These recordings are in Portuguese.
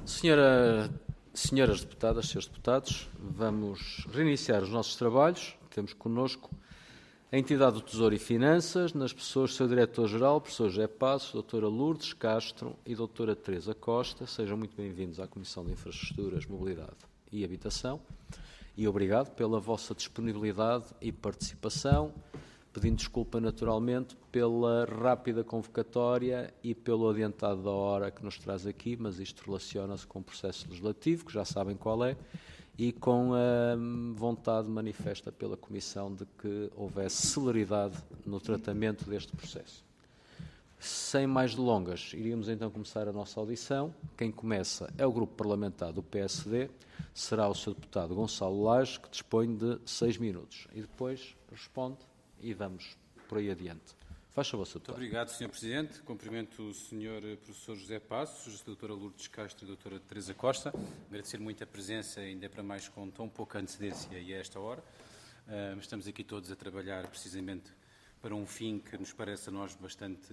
Senhoras deputadas, senhores deputados, vamos reiniciar os nossos trabalhos. Temos connosco a entidade do Tesouro e Finanças, nas pessoas do seu Diretor-Geral, professor José Passos, doutora Lourdes Castro e doutora Teresa Costa. Sejam muito bem-vindos à Comissão de Infraestruturas, Mobilidade e Habitação e obrigado pela vossa disponibilidade e participação, pedindo desculpa naturalmente pela rápida convocatória e pelo adiantado da hora que nos traz aqui, mas isto relaciona-se com o processo legislativo, que já sabem qual é, e com a vontade manifesta pela Comissão de que houvesse celeridade no tratamento deste processo. Sem mais delongas, iríamos então começar a nossa audição. Quem começa é o Grupo Parlamentar do PSD, será o Sr. Deputado Gonçalo Lages, que dispõe de 6 minutos, e depois responde e vamos por aí adiante. Faz favor, Sr. Deputado. Muito obrigado, Sr. Presidente. Cumprimento o Sr. Professor José Passos, a doutora Lourdes Castro e a doutora Teresa Costa. Agradecer muito a presença, ainda para mais com tão pouca antecedência e a esta hora. Estamos aqui todos a trabalhar precisamente para um fim que nos parece a nós bastante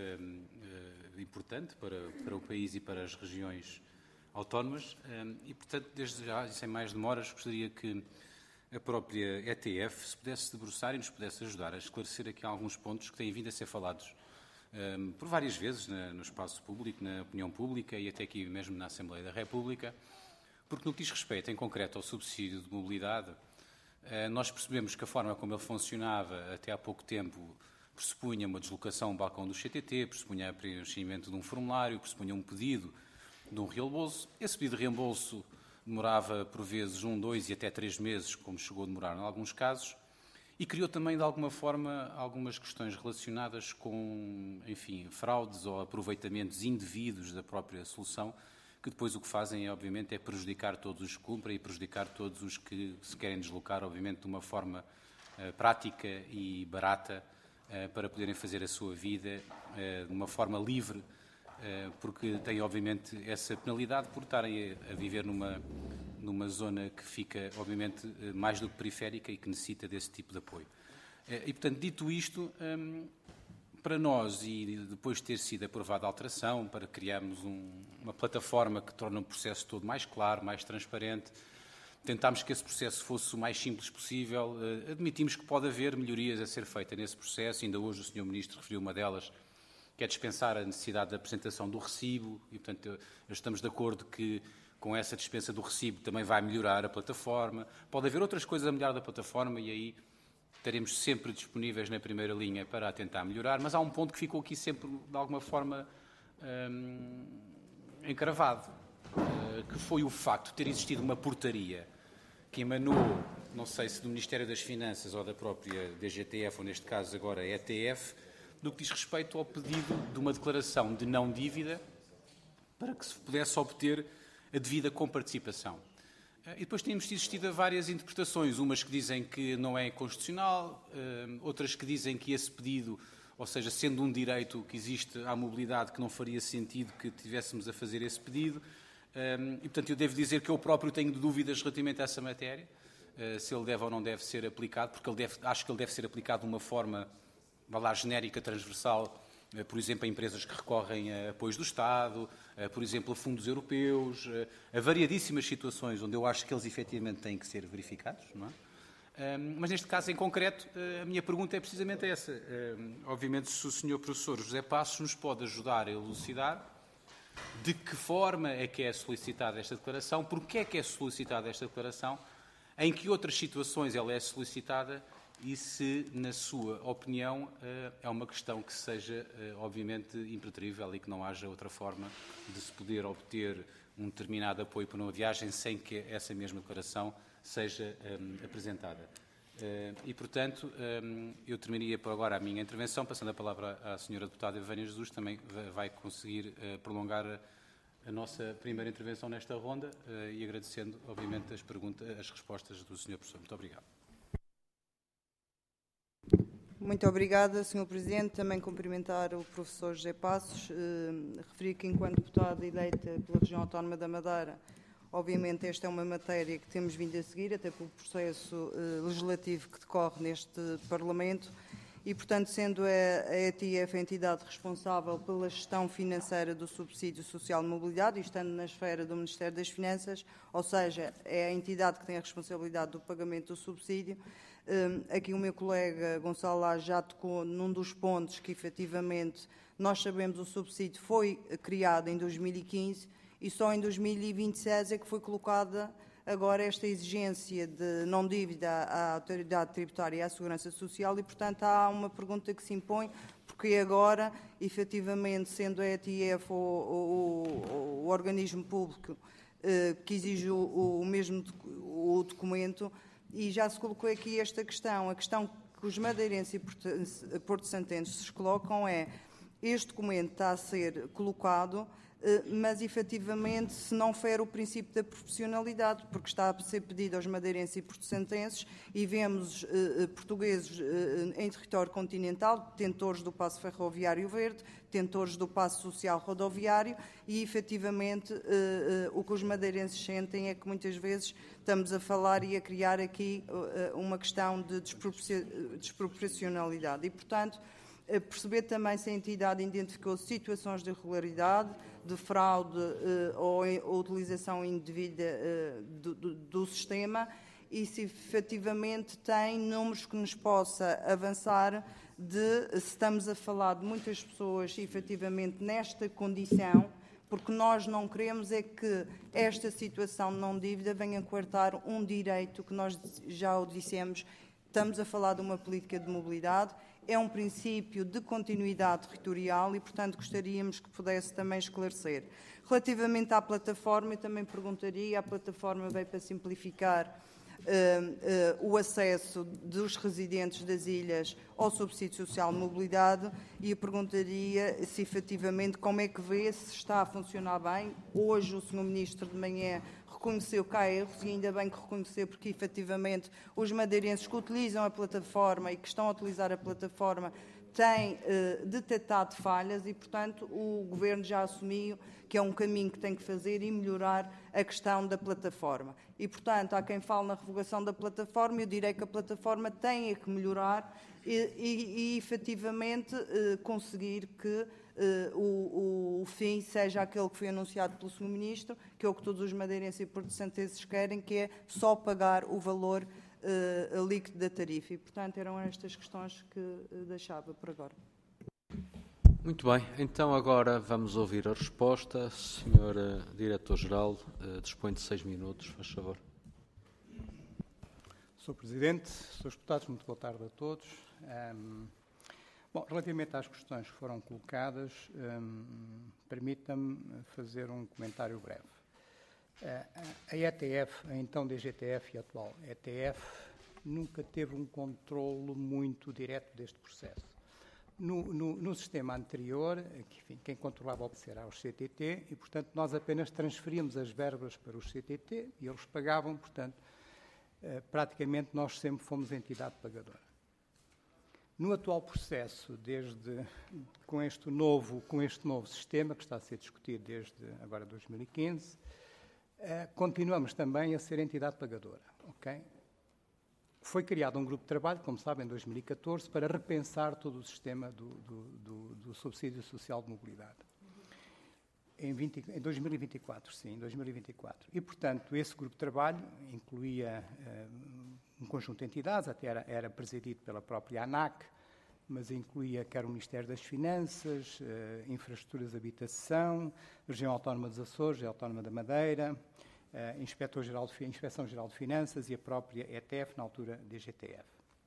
importante para o país e para as regiões autónomas. E, portanto, desde já, e sem mais demoras, gostaria que a própria ETF se pudesse debruçar e nos pudesse ajudar a esclarecer aqui alguns pontos que têm vindo a ser falados por várias vezes no espaço público, na opinião pública e até aqui mesmo na Assembleia da República, porque no que diz respeito em concreto ao subsídio de mobilidade, nós percebemos que a forma como ele funcionava até há pouco tempo pressupunha uma deslocação ao balcão do CTT, pressupunha preenchimento de um formulário, pressupunha um pedido de um reembolso. Esse pedido de reembolso demorava, por vezes, 1, 2 e até 3 meses, como chegou a demorar em alguns casos, e criou também, de alguma forma, algumas questões relacionadas com, enfim, fraudes ou aproveitamentos indevidos da própria solução, que depois o que fazem, obviamente, é prejudicar todos os que cumprem e prejudicar todos os que se querem deslocar, obviamente, de uma forma prática e barata para poderem fazer a sua vida de uma forma livre, porque têm, obviamente, essa penalidade por estarem a viver numa zona que fica, obviamente, mais do que periférica e que necessita desse tipo de apoio. E, portanto, dito isto, para nós, e depois de ter sido aprovada a alteração, para criarmos uma plataforma que torna o processo todo mais claro, mais transparente, tentámos que esse processo fosse o mais simples possível, admitimos que pode haver melhorias a ser feitas nesse processo, ainda hoje o Sr. Ministro referiu uma delas, que é dispensar a necessidade da apresentação do recibo e, portanto, estamos de acordo que com essa dispensa do recibo também vai melhorar a plataforma. Pode haver outras coisas a melhorar da plataforma e aí estaremos sempre disponíveis na primeira linha para a tentar melhorar, mas há um ponto que ficou aqui sempre, de alguma forma, encravado, que foi o facto de ter existido uma portaria que emanou, não sei se do Ministério das Finanças ou da própria DGTF, ou neste caso agora ETF, no que diz respeito ao pedido de uma declaração de não dívida para que se pudesse obter a devida comparticipação. E depois temos existido várias interpretações, umas que dizem que não é constitucional, outras que dizem que esse pedido, ou seja, sendo um direito que existe à mobilidade, que não faria sentido que tivéssemos a fazer esse pedido. E, portanto, eu devo dizer que eu próprio tenho dúvidas relativamente a essa matéria, se ele deve ou não deve ser aplicado, porque acho que ele deve ser aplicado de uma forma genérica, transversal, por exemplo, a empresas que recorrem a apoios do Estado, por exemplo, a fundos europeus, a variadíssimas situações onde eu acho que eles efetivamente têm que ser verificados, não é? Mas neste caso em concreto, a minha pergunta é precisamente essa. Obviamente, se o Sr. Professor José Passos nos pode ajudar a elucidar de que forma é que é solicitada esta declaração, porque é que é solicitada esta declaração, em que outras situações ela é solicitada e se, na sua opinião, é uma questão que seja, obviamente, impreterível e que não haja outra forma de se poder obter um determinado apoio para uma viagem sem que essa mesma declaração seja apresentada. E, portanto, eu terminaria por agora a minha intervenção, passando a palavra à Sra. Deputada Vânia Jesus, também vai conseguir prolongar a nossa primeira intervenção nesta ronda e agradecendo, obviamente, as respostas do Sr. Professor. Muito obrigado. Muito obrigada, Sr. Presidente. Também cumprimentar o professor José Passos. Referir que, enquanto deputada eleita pela região autónoma da Madeira, obviamente esta é uma matéria que temos vindo a seguir, até pelo processo legislativo que decorre neste Parlamento, e, portanto, sendo a ETF a entidade responsável pela gestão financeira do subsídio social de mobilidade e estando na esfera do Ministério das Finanças, ou seja, é a entidade que tem a responsabilidade do pagamento do subsídio, aqui o meu colega Gonçalo Lage já tocou num dos pontos que, efetivamente, nós sabemos o subsídio foi criado em 2015 e só em 2026 é que foi colocada agora esta exigência de não dívida à Autoridade Tributária e à Segurança Social e, portanto, há uma pergunta que se impõe, porque agora, efetivamente, sendo a ETF o organismo público que exige o mesmo o documento, e já se colocou aqui esta questão, a questão que os madeirenses e porto-santenses se colocam é: este documento está a ser colocado, mas efetivamente se não fere o princípio da proporcionalidade, porque está a ser pedido aos madeirenses e porto-santenses, e vemos portugueses em território continental, detentores do passo ferroviário verde, detentores do passo social rodoviário, e efetivamente o que os madeirenses sentem é que muitas vezes estamos a falar e a criar aqui uma questão de desproporcionalidade. E, portanto, perceber também se a entidade identificou situações de irregularidade, de fraude ou utilização indevida do sistema, e se efetivamente tem números que nos possa avançar de se estamos a falar de muitas pessoas efetivamente nesta condição, porque nós não queremos é que esta situação de não dívida venha coartar um direito que nós já o dissemos. Estamos a falar de uma política de mobilidade, é um princípio de continuidade territorial e, portanto, gostaríamos que pudesse também esclarecer. Relativamente à plataforma, eu também perguntaria, a plataforma veio para simplificar o acesso dos residentes das ilhas ao subsídio social de mobilidade, e eu perguntaria se efetivamente como é que vê, se está a funcionar bem. Hoje o Sr. Ministro de manhã reconheceu que há erros, e ainda bem que reconheceu, porque efetivamente os madeirenses que utilizam a plataforma e que estão a utilizar a plataforma têm detectado falhas e, portanto, o Governo já assumiu que é um caminho que tem que fazer e melhorar a questão da plataforma. E, portanto, há quem fale na revogação da plataforma, eu direi que a plataforma tem que melhorar e efetivamente, conseguir que o fim seja aquele que foi anunciado pelo Sr. Ministro, que é o que todos os madeirenses e porto-santenses querem, que é só pagar o valor líquido da tarifa. E, portanto, eram estas questões que deixava por agora. Muito bem, então agora vamos ouvir a resposta. Senhora Diretor-Geral, dispõe de 6 minutos, faz favor. Sr. Presidente, Srs. Deputados, muito boa tarde a todos. Bom, relativamente às questões que foram colocadas, permita-me fazer um comentário breve. A ETF, a então DGTF e a atual ETF, nunca teve um controlo muito direto deste processo. No sistema anterior, quem controlava o processo era os CTT e, portanto, nós apenas transferíamos as verbas para os CTT e eles pagavam, portanto, praticamente nós sempre fomos a entidade pagadora. No atual processo, com este novo sistema que está a ser discutido desde agora 2015, continuamos também a ser entidade pagadora. Okay? Foi criado um grupo de trabalho, como sabem, em 2014, para repensar todo o sistema do subsídio social de mobilidade. Em 2024, sim, em 2024. E, portanto, esse grupo de trabalho incluía um conjunto de entidades, até era presidido pela própria ANAC, mas incluía quer o Ministério das Finanças, Infraestruturas de Habitação, Região Autónoma dos Açores, Região Autónoma da Madeira, Inspeção Geral de Finanças e a própria ETF, na altura DGTF.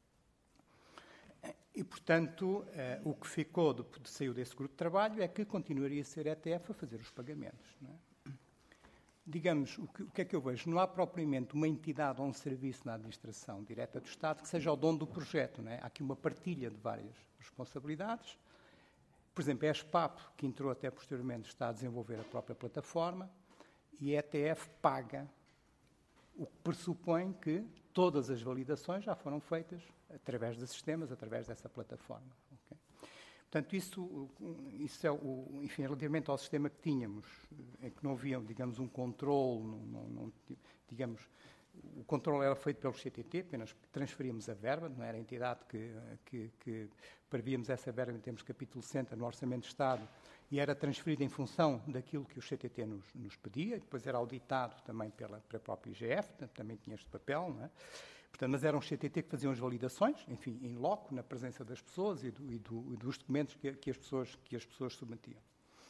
E, portanto, o que saiu desse grupo de trabalho é que continuaria a ser a ETF a fazer os pagamentos. Não é? Digamos, o que é que eu vejo? Não há propriamente uma entidade ou um serviço na administração direta do Estado que seja o dono do projeto. Não é? Há aqui uma partilha de várias responsabilidades. Por exemplo, a ESPAP, que entrou até posteriormente, está a desenvolver a própria plataforma e a ETF paga, o que pressupõe que todas as validações já foram feitas através de sistemas, através dessa plataforma. Okay? Portanto, isso é enfim, relativamente ao sistema que tínhamos, em que não havia, digamos, um controle, digamos, o controle era feito pelo CTT, apenas transferíamos a verba, não era a entidade que prevíamos essa verba em termos de capítulo 60 no Orçamento de Estado, e era transferida em função daquilo que o CTT nos pedia, e depois era auditado também pela própria IGF, portanto, também tinha este papel, não é? Portanto, mas era um CTT que faziam as validações, enfim, in loco, na presença das pessoas e dos documentos que as pessoas submetiam.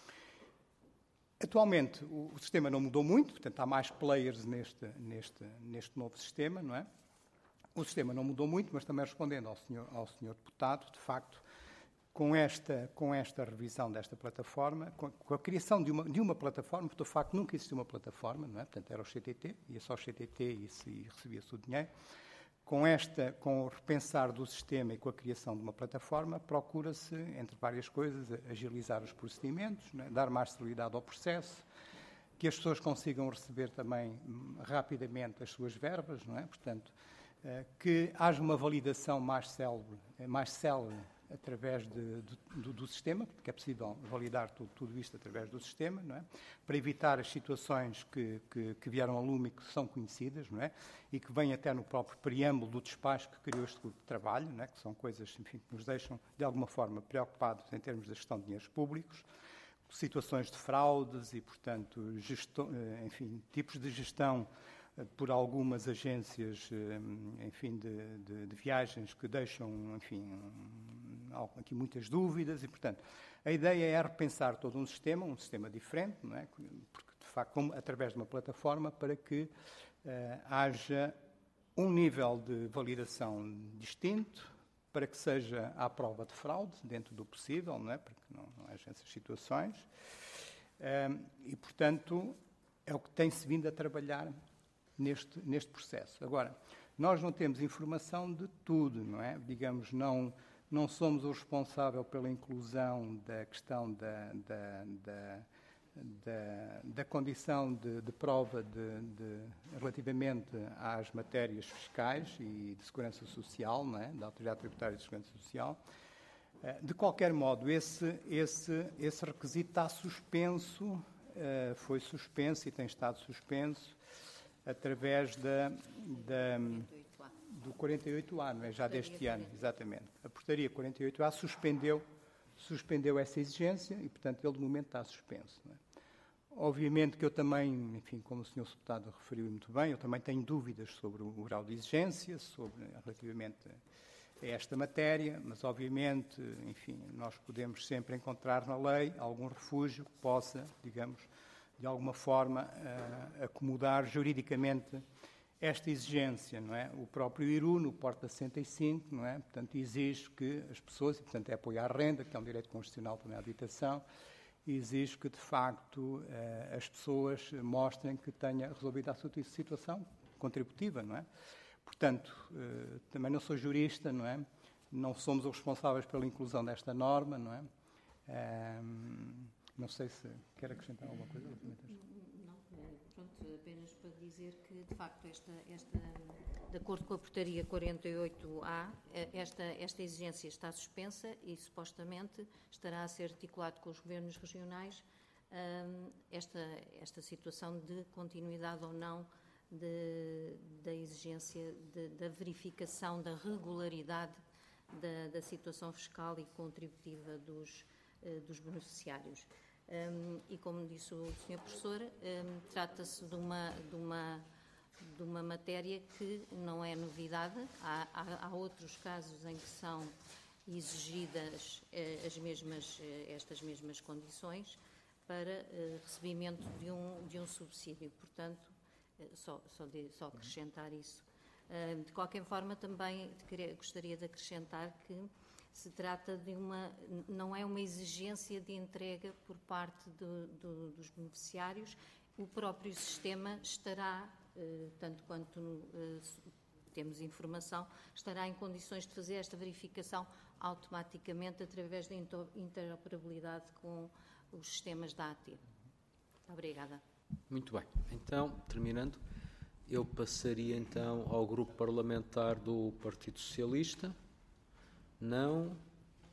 Atualmente, o sistema não mudou muito, portanto, há mais players neste novo sistema, não é? O sistema não mudou muito, mas também respondendo ao senhor deputado, de facto, com esta revisão desta plataforma, com a criação de uma plataforma, porque de facto nunca existiu uma plataforma, não é? Portanto, era o CTT, ia só o CTT e recebia-se o dinheiro. Com o repensar do sistema e com a criação de uma plataforma, procura-se, entre várias coisas, agilizar os procedimentos, né? Dar mais celeridade ao processo, que as pessoas consigam receber também rapidamente as suas verbas, não é? Portanto, que haja uma validação mais célere através do sistema, porque é possível validar tudo isto através do sistema, não é? Para evitar as situações que vieram a lume e que são conhecidas, não é? E que vêm até no próprio preâmbulo do despacho que criou este grupo de trabalho, não é? Que são coisas, enfim, que nos deixam, de alguma forma, preocupados em termos da gestão de dinheiros públicos, situações de fraudes e, portanto, enfim, tipos de gestão por algumas agências, enfim, de viagens que deixam, enfim, aqui muitas dúvidas e, portanto, a ideia é repensar todo um sistema diferente, não é? Porque, de facto, através de uma plataforma para que haja um nível de validação distinto, para que seja à prova de fraude, dentro do possível, não é? Para que não haja essas situações. E, portanto, é o que tem-se vindo a trabalhar neste processo. Agora, nós não temos informação de tudo, não é? Digamos, não somos o responsável pela inclusão da questão da condição de prova relativamente às matérias fiscais e de segurança social, não é? Da Autoridade Tributária de Segurança Social. De qualquer modo, esse requisito está suspenso, foi suspenso e tem estado suspenso através do 48A, não é? Já deste ano, exatamente. A portaria 48A suspendeu essa exigência e, portanto, ele de momento está suspenso. Não é? Obviamente que eu também, enfim, como o Sr. Deputado referiu muito bem, eu também tenho dúvidas sobre o grau de exigência, relativamente a esta matéria, mas obviamente, enfim, nós podemos sempre encontrar na lei algum refúgio que possa, digamos, de alguma forma, acomodar juridicamente esta exigência, não é? O próprio IRU, no Porta 65, não é? Portanto, exige que as pessoas, e portanto é apoio à renda, que é um direito constitucional também à habitação, exige que, de facto, as pessoas mostrem que tenha resolvido a sua situação contributiva, não é? Portanto, também não sou jurista, não é? Não somos os responsáveis pela inclusão desta norma, não é? Não sei se quer acrescentar alguma coisa. Não, pronto, apenas para dizer que, de facto, de acordo com a portaria 48A, esta exigência está suspensa e, supostamente, estará a ser articulado com os governos regionais esta situação de continuidade ou não da exigência da verificação da regularidade da situação fiscal e contributiva dos beneficiários. E como disse o Sr. Professor, trata-se de uma matéria que não é novidade. Há outros casos em que são exigidas estas mesmas condições para recebimento de um subsídio. Portanto, só acrescentar isso. De qualquer forma, também gostaria de acrescentar que se trata não é uma exigência de entrega por parte dos beneficiários. O próprio sistema estará, tanto quanto temos informação, estará em condições de fazer esta verificação automaticamente através da interoperabilidade com os sistemas da AT. Obrigada. Muito bem. Então, terminando, eu passaria então ao grupo parlamentar do Partido Socialista. Não.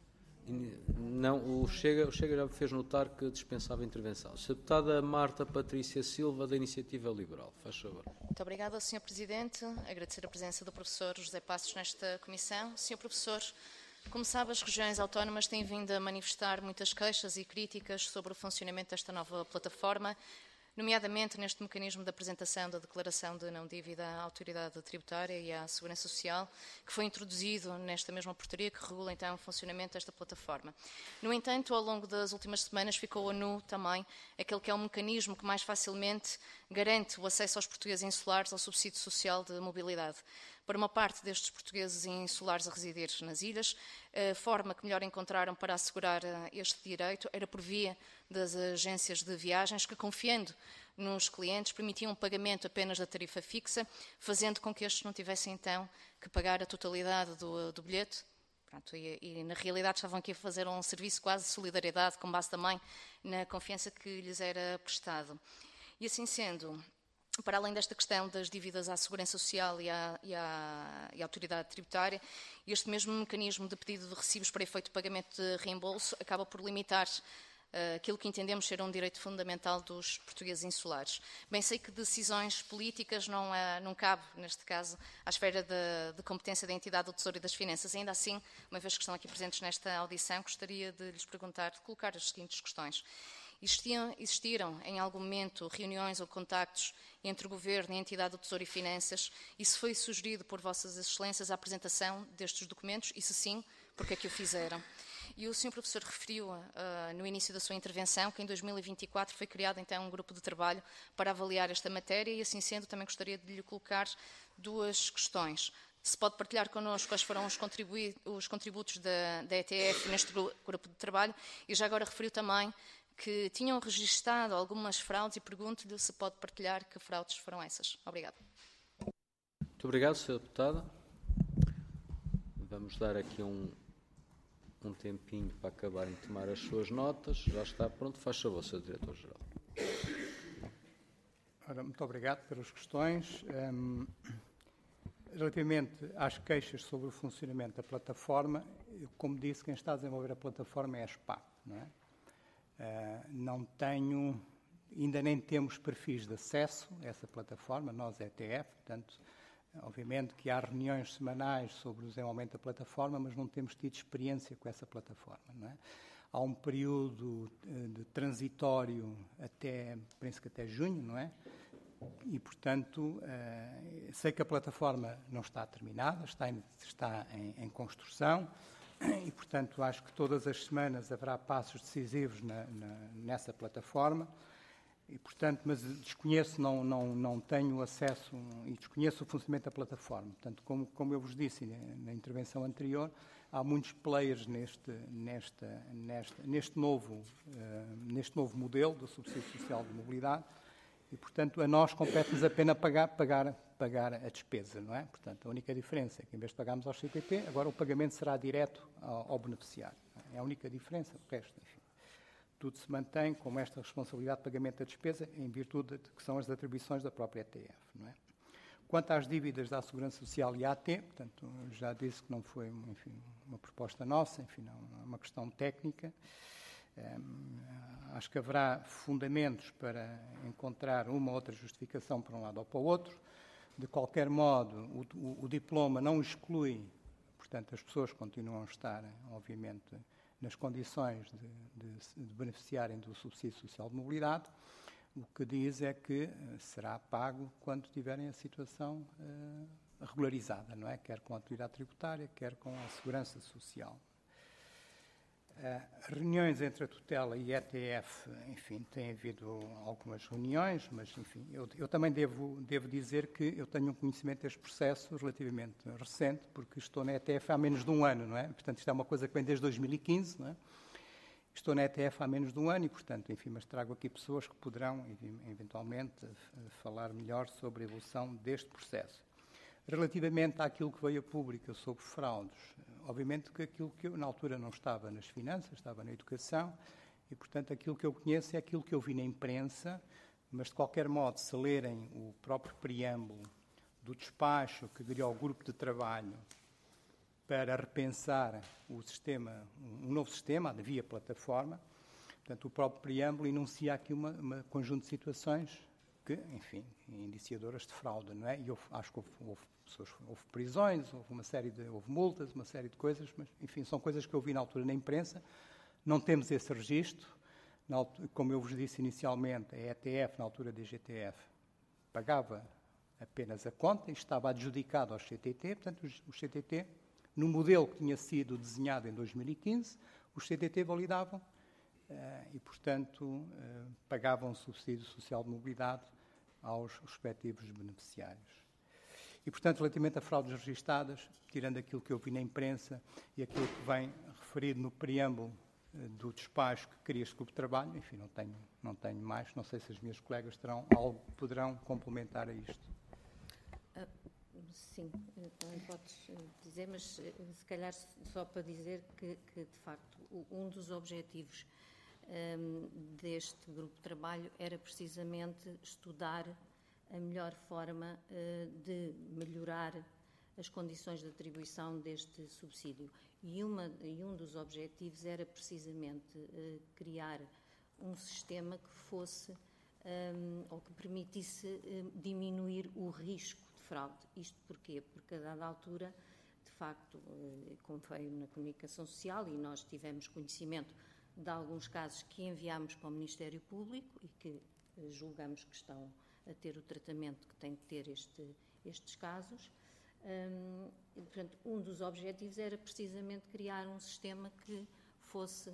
Não, o Chega já me fez notar que dispensava intervenção. Sra. Deputada Marta Patrícia Silva, da Iniciativa Liberal. Faz favor. Muito obrigada, Sr. Presidente. Agradecer a presença do professor José Passos nesta comissão. Sr. Professor, como sabe, as regiões autónomas têm vindo a manifestar muitas queixas e críticas sobre o funcionamento desta nova plataforma, nomeadamente neste mecanismo de apresentação da declaração de não dívida à autoridade tributária e à Segurança Social, que foi introduzido nesta mesma portaria que regula então o funcionamento desta plataforma. No entanto, ao longo das últimas semanas ficou a nu também aquele que é o mecanismo que mais facilmente garante o acesso aos portugueses insulares ao subsídio social de mobilidade. Para uma parte destes portugueses insulares a residir nas ilhas, a forma que melhor encontraram para assegurar este direito era por via das agências de viagens que, confiando nos clientes, permitiam um pagamento apenas da tarifa fixa, fazendo com que estes não tivessem então que pagar a totalidade do bilhete. Pronto, e na realidade estavam aqui a fazer um serviço quase de solidariedade, com base também na confiança que lhes era prestado. E assim sendo, para além desta questão das dívidas à Segurança Social e à Autoridade Tributária, este mesmo mecanismo de pedido de recibos para efeito de pagamento de reembolso acaba por limitar aquilo que entendemos ser um direito fundamental dos portugueses insulares. Bem, sei que decisões políticas não cabe, neste caso, à esfera de competência da entidade do Tesouro e das Finanças. Ainda assim, uma vez que estão aqui presentes nesta audição, gostaria de lhes perguntar, de colocar as seguintes questões. Existiram, em algum momento, reuniões ou contactos entre o Governo e a entidade do Tesouro e Finanças, e se foi sugerido por Vossas Excelências a apresentação destes documentos, e se sim, porque é que o fizeram? E o Sr. Professor referiu no início da sua intervenção que em 2024 foi criado então um grupo de trabalho para avaliar esta matéria e, assim sendo, também gostaria de lhe colocar duas questões. Se pode partilhar connosco quais foram os contributos da ETF neste grupo de trabalho, e já agora referiu também que tinham registado algumas fraudes e pergunto-lhe se pode partilhar que fraudes foram essas. Obrigada. Muito obrigado, Sra. Deputada. Vamos dar aqui um tempinho para acabarem de tomar as suas notas. Já está pronto. Faz favor, Sr. Diretor-Geral. Ora, muito obrigado pelas questões. Relativamente às queixas sobre o funcionamento da plataforma, como disse, quem está a desenvolver a plataforma é a SPAC, não é? Ainda nem temos perfis de acesso a essa plataforma, nós ETF, portanto, obviamente que há reuniões semanais sobre o desenvolvimento da plataforma, mas não temos tido experiência com essa plataforma, não é? Há um período de transitório penso que até junho, não é? E, portanto, sei que a plataforma não está terminada, está em construção, e, portanto, acho que todas as semanas haverá passos decisivos nessa plataforma, e, portanto, mas desconheço, não tenho acesso e desconheço o funcionamento da plataforma. Portanto, como eu vos disse na intervenção anterior, há muitos players neste novo modelo do subsídio social de mobilidade e, portanto, a nós compete-nos apenas pagar a despesa, não é? Portanto, a única diferença é que, em vez de pagarmos ao CPP, agora o pagamento será direto ao beneficiário. É a única diferença, o resto, enfim. Tudo se mantém como esta responsabilidade de pagamento da despesa em virtude de que são as atribuições da própria ETF, não é? Quanto às dívidas da Segurança Social e AT, portanto, já disse que não foi, enfim, uma proposta nossa, enfim, não é uma questão técnica. Acho que haverá fundamentos para encontrar uma ou outra justificação para um lado ou para o outro. De qualquer modo, o diploma não exclui, portanto, as pessoas continuam a estar, obviamente, nas condições de beneficiarem do subsídio social de mobilidade. O que diz é que será pago quando tiverem a situação regularizada, não é? Quer com a autoridade tributária, quer com a segurança social. Reuniões entre a tutela e a ETF, enfim, tem havido algumas reuniões, mas, enfim, eu também devo dizer que eu tenho um conhecimento deste processo relativamente recente, porque estou na ETF há menos de um ano, não é? Portanto, isto é uma coisa que vem desde 2015, não é? Estou na ETF há menos de um ano e, portanto, enfim, mas trago aqui pessoas que poderão, eventualmente, falar melhor sobre a evolução deste processo. Relativamente àquilo que veio a público sobre fraudes, obviamente que aquilo que eu, na altura, não estava nas finanças, estava na educação, e, portanto, aquilo que eu conheço é aquilo que eu vi na imprensa, mas, de qualquer modo, se lerem o próprio preâmbulo do despacho que diria ao grupo de trabalho para repensar o sistema, um novo sistema, via plataforma. Portanto, o próprio preâmbulo enuncia aqui uma conjunto de situações que, enfim, indiciadoras de fraude, não é? E acho que houve prisões, houve multas, uma série de coisas, mas, enfim, são coisas que eu vi na altura na imprensa. Não temos esse registro. Como eu vos disse inicialmente, a ETF, na altura da DGTF, pagava apenas a conta e estava adjudicado aos CTT. Portanto, os CTT, no modelo que tinha sido desenhado em 2015, os CTT validavam e, portanto, pagavam subsídio social de mobilidade aos respectivos beneficiários. E, portanto, relativamente a fraudes registadas, tirando aquilo que eu vi na imprensa e aquilo que vem referido no preâmbulo do despacho que cria este grupo de trabalho, enfim, não tenho mais. Não sei se as minhas colegas terão algo que poderão complementar a isto. Sim, também podes dizer, mas se calhar só para dizer que de facto, um dos objetivos deste grupo de trabalho era precisamente estudar a melhor forma de melhorar as condições de atribuição deste subsídio. E um dos objetivos era precisamente criar um sistema que fosse ou que permitisse diminuir o risco de fraude. Isto porquê? Porque a dada altura, de facto, como veio na comunicação social, e nós tivemos conhecimento de alguns casos que enviámos para o Ministério Público e que julgamos que estão a ter o tratamento que têm que ter estes casos. Portanto, um dos objetivos era precisamente criar um sistema que fosse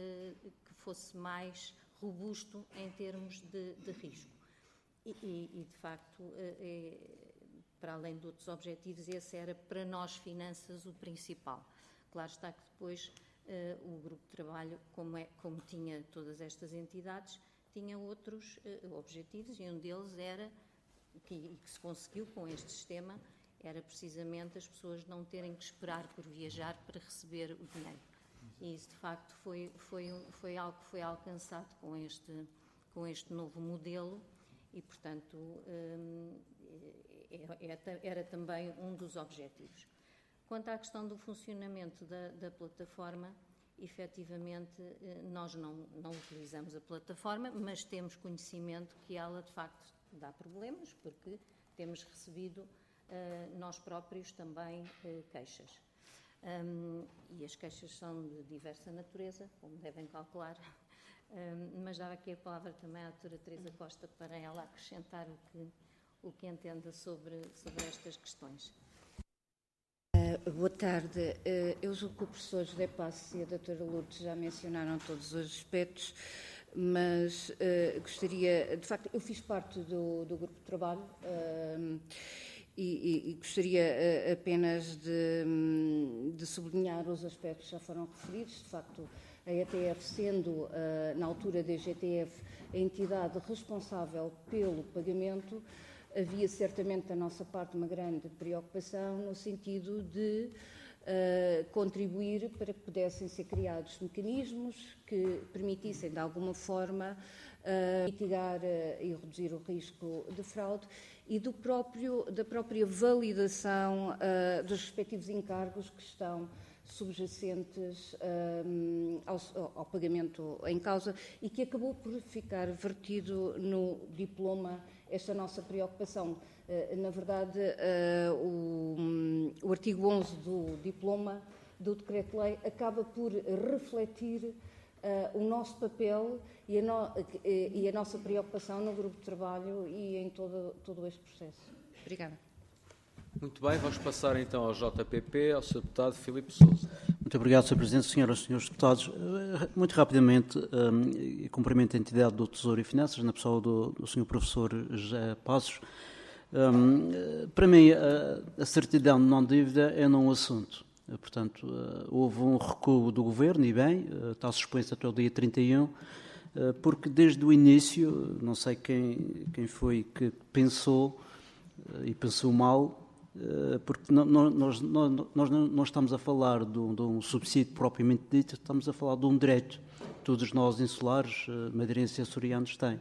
mais robusto em termos de risco. E de facto, para além de outros objetivos, esse era para nós finanças o principal. Claro está que depois o grupo de trabalho, como tinha todas estas entidades, tinha outros objetivos, e um deles era, que se conseguiu com este sistema, era precisamente as pessoas não terem que esperar por viajar para receber o dinheiro. E isso, de facto, foi algo que foi alcançado com este novo modelo e, portanto, era também um dos objetivos. Quanto à questão do funcionamento da plataforma, efetivamente, nós não utilizamos a plataforma, mas temos conhecimento que ela, de facto, dá problemas, porque temos recebido nós próprios também queixas. E as queixas são de diversa natureza, como devem calcular, mas dava aqui a palavra também à doutora Teresa Costa para ela acrescentar o que entenda sobre estas questões. Boa tarde. Eu julgo que o professor José Passos e a doutora Lourdes já mencionaram todos os aspectos, mas gostaria, de facto, eu fiz parte do grupo de trabalho e gostaria apenas de sublinhar os aspectos que já foram referidos. De facto, a ETF sendo, na altura da DGTF, a entidade responsável pelo pagamento, havia certamente da nossa parte uma grande preocupação no sentido de contribuir para que pudessem ser criados mecanismos que permitissem, de alguma forma, mitigar e reduzir o risco de fraude e da própria validação dos respectivos encargos que estão subjacentes ao pagamento em causa e que acabou por ficar vertido no diploma esta nossa preocupação. Na verdade, o artigo 11 do diploma do Decreto-Lei acaba por refletir o nosso papel e a nossa preocupação no grupo de trabalho e em todo este processo. Obrigada. Muito bem, vamos passar então ao JPP, ao Sr. Deputado Filipe Sousa. Muito obrigado, Sr. Presidente, senhoras e senhores deputados. Muito rapidamente, cumprimento a entidade do Tesouro e Finanças, na pessoa do Sr. Professor José Passos. Para mim, a certidão de não-dívida é não um assunto. Portanto, houve um recuo do Governo, e bem, está suspenso até o dia 31, porque desde o início, não sei quem foi que pensou, e pensou mal, porque nós não estamos a falar de um subsídio propriamente dito, estamos a falar de um direito que todos nós insulares, madeirenses e açorianos têm.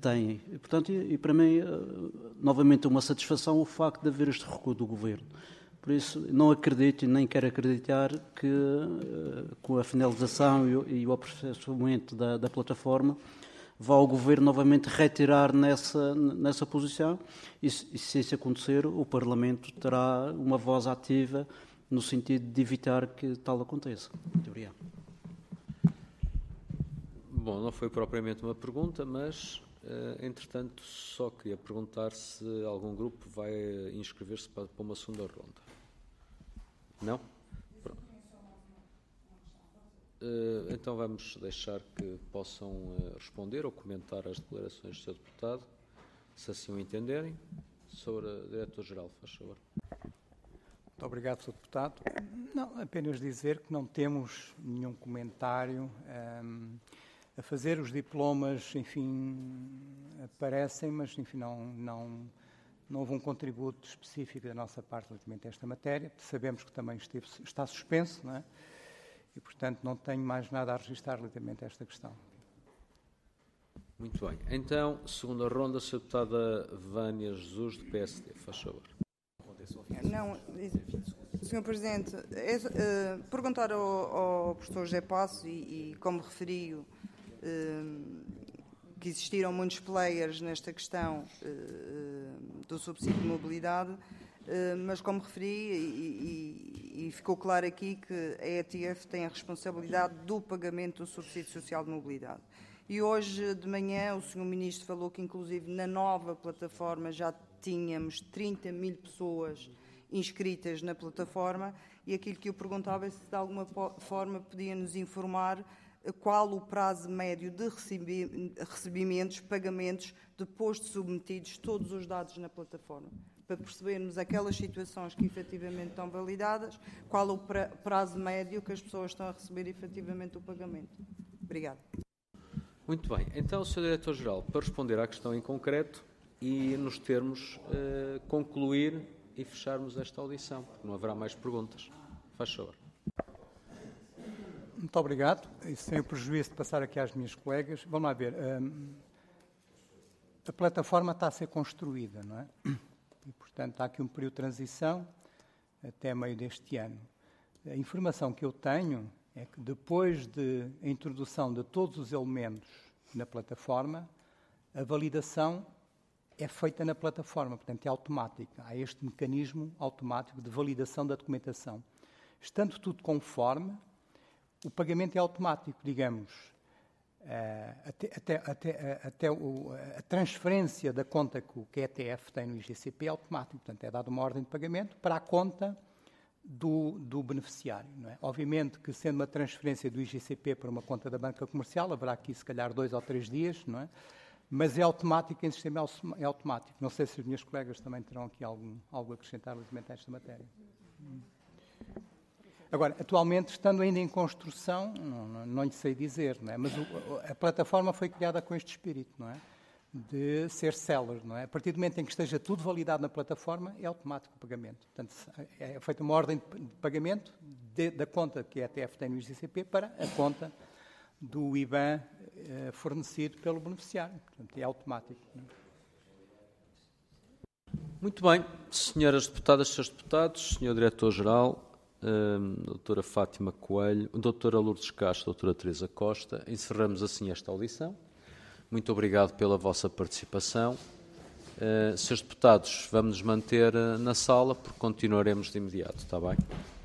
Portanto, e para mim, novamente, uma satisfação o facto de haver este recuo do Governo. Por isso, não acredito e nem quero acreditar que, com a finalização e o aperfeiçoamento da plataforma, vá o Governo novamente retirar nessa posição e, se isso acontecer, o Parlamento terá uma voz ativa no sentido de evitar que tal aconteça. Muito obrigado. Bom, não foi propriamente uma pergunta, mas, entretanto, só queria perguntar se algum grupo vai inscrever-se para uma segunda ronda. Não? Então vamos deixar que possam responder ou comentar as declarações do Sr. Deputado, se assim o entenderem. Sr. Diretor-Geral, faz favor. Muito obrigado, Sr. Deputado. Não, apenas dizer que não temos nenhum comentário a fazer. Os diplomas, enfim, aparecem, mas, enfim, não houve um contributo específico da nossa parte relativamente a esta matéria. Sabemos que também está suspenso, não é? E, portanto, não tenho mais nada a registrar relativamente a esta questão. Muito bem. Então, segunda ronda, Sra. Deputada Vânia Jesus, do PSD. Faz favor. Não, Sr. Presidente, perguntar ao professor José Passos e como referiu, que existiram muitos players nesta questão do subsídio de mobilidade, mas como referi e ficou claro aqui que a ETF tem a responsabilidade do pagamento do subsídio social de mobilidade. E hoje de manhã o Sr. Ministro falou que inclusive na nova plataforma já tínhamos 30 mil pessoas inscritas na plataforma e aquilo que eu perguntava é se de alguma forma podia nos informar qual o prazo médio de recebimentos, pagamentos, depois de submetidos todos os dados na plataforma, para percebermos aquelas situações que efetivamente estão validadas, qual o prazo médio que as pessoas estão a receber efetivamente o pagamento. Obrigada. Muito bem. Então, Sr. Diretor-Geral, para responder à questão em concreto e nos termos concluir e fecharmos esta audição, porque não haverá mais perguntas. Faz favor. Muito obrigado. E sem o prejuízo de passar aqui às minhas colegas, vamos lá ver. A plataforma está a ser construída, não é? E, portanto, há aqui um período de transição até meio deste ano. A informação que eu tenho é que depois da introdução de todos os elementos na plataforma, a validação é feita na plataforma, portanto é automática. Há este mecanismo automático de validação da documentação. Estando tudo conforme, o pagamento é automático, digamos. Até a transferência da conta que a ETF tem no IGCP é automático, portanto é dada uma ordem de pagamento para a conta do beneficiário. Não é? Obviamente que, sendo uma transferência do IGCP para uma conta da banca comercial, haverá aqui se calhar 2 ou 3 dias, não é? Mas é automático, em sistema é automático. Não sei se os meus colegas também terão aqui algo a acrescentar relativamente a esta matéria. Agora, atualmente, estando ainda em construção, não lhe sei dizer, não é? Mas a plataforma foi criada com este espírito, não é? De ser seller, não é? A partir do momento em que esteja tudo validado na plataforma, é automático o pagamento. Portanto, é feita uma ordem de pagamento da conta que a ETF tem no IGCP para a conta do IBAN fornecido pelo beneficiário. Portanto, é automático. Não é? Muito bem. Senhoras deputadas, senhores deputados, senhor Diretor-Geral, doutora Fátima Coelho, doutora Lourdes Castro, doutora Teresa Costa, encerramos assim esta audição. Muito obrigado pela vossa participação. Senhores deputados, vamos nos manter na sala porque continuaremos de imediato, está bem?